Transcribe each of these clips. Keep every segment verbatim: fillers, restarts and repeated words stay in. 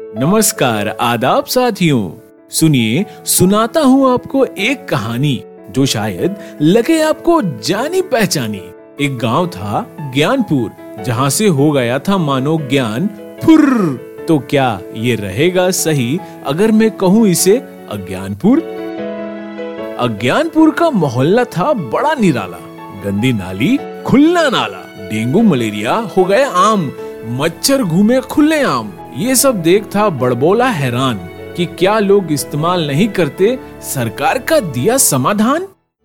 नमस्कार, आदाब साथियों। सुनिए, सुनाता हूँ आपको एक कहानी जो शायद लगे आपको जानी पहचानी। एक गांव था ज्ञानपुर, जहाँ से हो गया था मानो ज्ञान फुर। तो क्या ये रहेगा सही अगर मैं कहूँ इसे अज्ञानपुर? अज्ञानपुर का मोहल्ला था बड़ा निराला। गंदी नाली, खुला नाला, डेंगू मलेरिया हो गए आम, मच्छर घूमे खुले आम। ये सब देख था बड़बोला हैरान कि क्या लोग इस्तेमाल नहीं करते सरकार का दिया समाधान।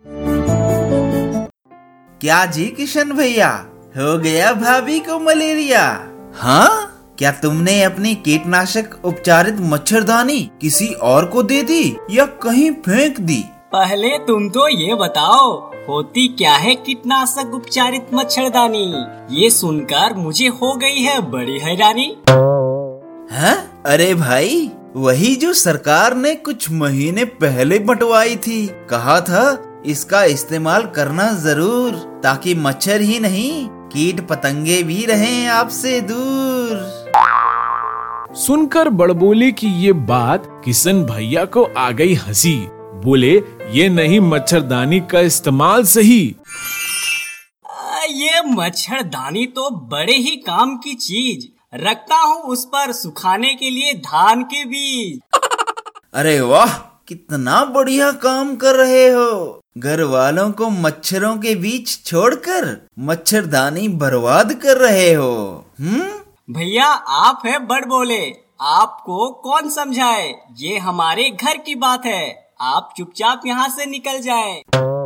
क्या जी किशन भैया, हो गया भाभी को मलेरिया? हाँ, क्या तुमने अपनी कीटनाशक उपचारित मच्छरदानी किसी और को दे दी या कहीं फेंक दी? पहले तुम तो ये बताओ, होती क्या है कीटनाशक उपचारित मच्छरदानी? ये सुनकर मुझे हो गई है बड़ी हैरानी। हाँ? अरे भाई, वही जो सरकार ने कुछ महीने पहले बंटवाई थी। कहा था इसका इस्तेमाल करना जरूर, ताकि मच्छर ही नहीं कीट पतंगे भी रहें आपसे दूर। सुनकर बड़बोले की ये बात किशन भैया को आ गई हंसी। बोले, ये नहीं मच्छरदानी का इस्तेमाल सही। आ, ये मच्छरदानी तो बड़े ही काम की चीज, रखता हूँ उस पर सुखाने के लिए धान के बीज। अरे वाह, कितना बढ़िया काम कर रहे हो। घर वालों को मच्छरों के बीच छोड़कर मच्छरदानी बर्बाद कर रहे हो। हम्म भैया, आप है बड़बोले, आपको कौन समझाए? ये हमारे घर की बात है, आप चुपचाप यहाँ से निकल जाएं।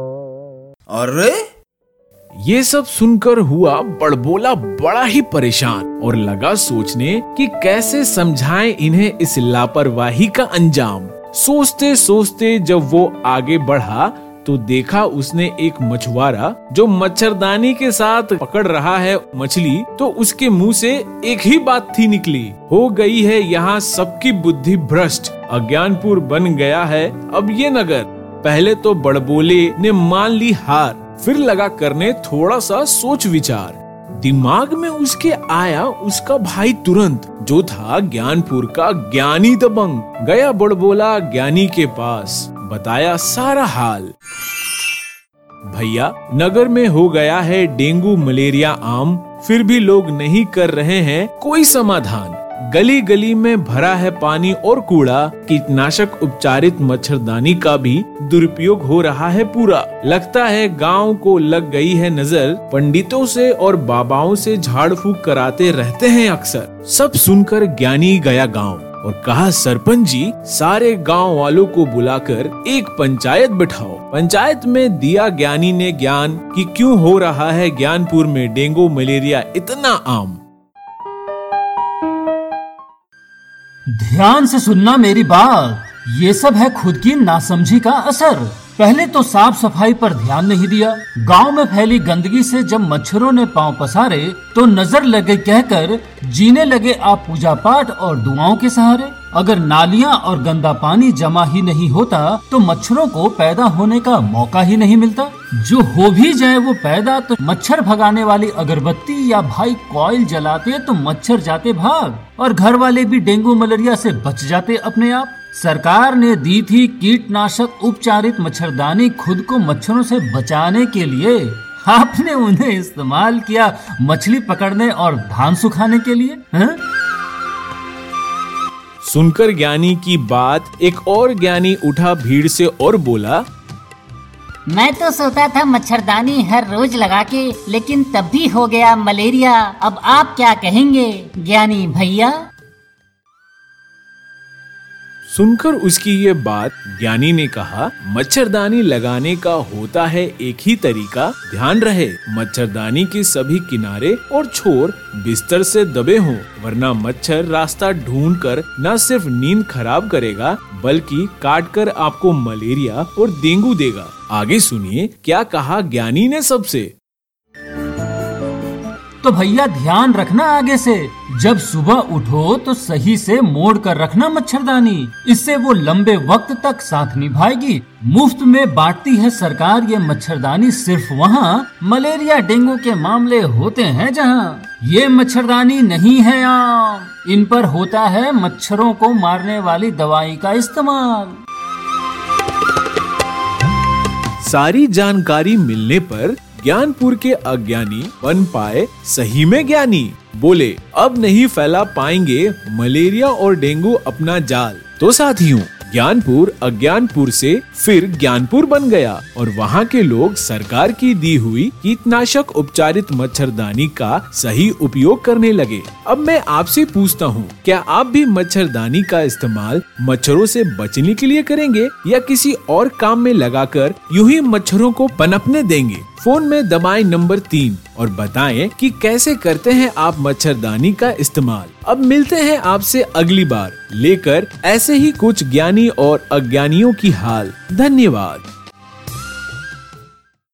अरे ये सब सुनकर हुआ बड़बोला बड़ा ही परेशान और लगा सोचने कि कैसे समझाएं इन्हें इस लापरवाही का अंजाम। सोचते सोचते जब वो आगे बढ़ा तो देखा उसने एक मछुआरा जो मच्छरदानी के साथ पकड़ रहा है मछली। तो उसके मुंह से एक ही बात थी निकली, हो गई है यहाँ सबकी बुद्धि भ्रष्ट, अज्ञानपुर बन गया है अब ये नगर। पहले तो बड़बोले ने मान ली हार, फिर लगा करने थोड़ा सा सोच विचार। दिमाग में उसके आया उसका भाई तुरंत, जो था ज्ञानपुर का ज्ञानी दबंग। गया बड़बोला ज्ञानी के पास, बताया सारा हाल। भैया, नगर में हो गया है डेंगू मलेरिया आम, फिर भी लोग नहीं कर रहे हैं कोई समाधान। गली गली में भरा है पानी और कूड़ा, कीटनाशक उपचारित मच्छरदानी का भी दुरुपयोग हो रहा है पूरा। लगता है गांव को लग गई है नजर, पंडितों से और बाबाओं से झाड़ फूक कराते रहते हैं अक्सर। सब सुनकर ज्ञानी गया गांव और कहा, सरपंच जी, सारे गांव वालों को बुलाकर एक पंचायत बिठाओ। पंचायत में दिया ज्ञानी ने ज्ञान कि क्यों हो रहा है ज्ञानपुर में डेंगू मलेरिया इतना आम। ध्यान से सुनना मेरी बात, ये सब है खुद की नासमझी का असर। पहले तो साफ सफाई पर ध्यान नहीं दिया। गांव में फैली गंदगी से जब मच्छरों ने पांव पसारे तो नजर लगे कहकर जीने लगे आप पूजा पाठ और दुआओं के सहारे। अगर नालियां और गंदा पानी जमा ही नहीं होता तो मच्छरों को पैदा होने का मौका ही नहीं मिलता। जो हो भी जाए वो पैदा तो मच्छर भगाने वाली अगरबत्ती या भाई कॉइल जलाते तो मच्छर जाते भाग, और घर वाले भी डेंगू मलेरिया से बच जाते अपने आप। सरकार ने दी थी कीटनाशक उपचारित मच्छरदानी खुद को मच्छरों से बचाने के लिए, आपने उन्हें इस्तेमाल किया मछली पकड़ने और धान सुखाने के लिए। हा? सुनकर ज्ञानी की बात एक और ज्ञानी उठा भीड़ से और बोला, मैं तो सोता था मच्छरदानी हर रोज लगा के, लेकिन तब भी हो गया मलेरिया। अब आप क्या कहेंगे ज्ञानी भैया? सुनकर उसकी ये बात ज्ञानी ने कहा, मच्छरदानी लगाने का होता है एक ही तरीका, ध्यान रहे मच्छरदानी के सभी किनारे और छोर बिस्तर से दबे हों, वरना मच्छर रास्ता ढूंढकर न सिर्फ नींद खराब करेगा बल्कि काट कर आपको मलेरिया और डेंगू देगा। आगे सुनिए क्या कहा ज्ञानी ने सबसे। तो भैया ध्यान रखना आगे से, जब सुबह उठो तो सही से मोड़ कर रखना मच्छरदानी, इससे वो लंबे वक्त तक साथ निभाएगी। मुफ्त में बांटती है सरकार ये मच्छरदानी सिर्फ वहाँ मलेरिया डेंगू के मामले होते हैं जहाँ। ये मच्छरदानी नहीं है आम, इन पर होता है मच्छरों को मारने वाली दवाई का इस्तेमाल। सारी जानकारी मिलने पर ज्ञानपुर के अज्ञानी बन पाए सही में ज्ञानी। बोले अब नहीं फैला पाएंगे मलेरिया और डेंगू अपना जाल। तो साथियों, ज्ञानपुर अज्ञानपुर से फिर ज्ञानपुर बन गया और वहाँ के लोग सरकार की दी हुई कीटनाशक उपचारित मच्छरदानी का सही उपयोग करने लगे। अब मैं आपसे पूछता हूँ, क्या आप भी मच्छरदानी का इस्तेमाल मच्छरों से बचने के लिए करेंगे या किसी और काम में लगाकर यूं ही मच्छरों को पनपने देंगे? फोन में दबाएं नंबर तीन और बताएं कि कैसे करते हैं आप मच्छरदानी का इस्तेमाल। अब मिलते हैं आपसे अगली बार लेकर ऐसे ही कुछ ज्ञानी और अज्ञानियों की हाल। धन्यवाद।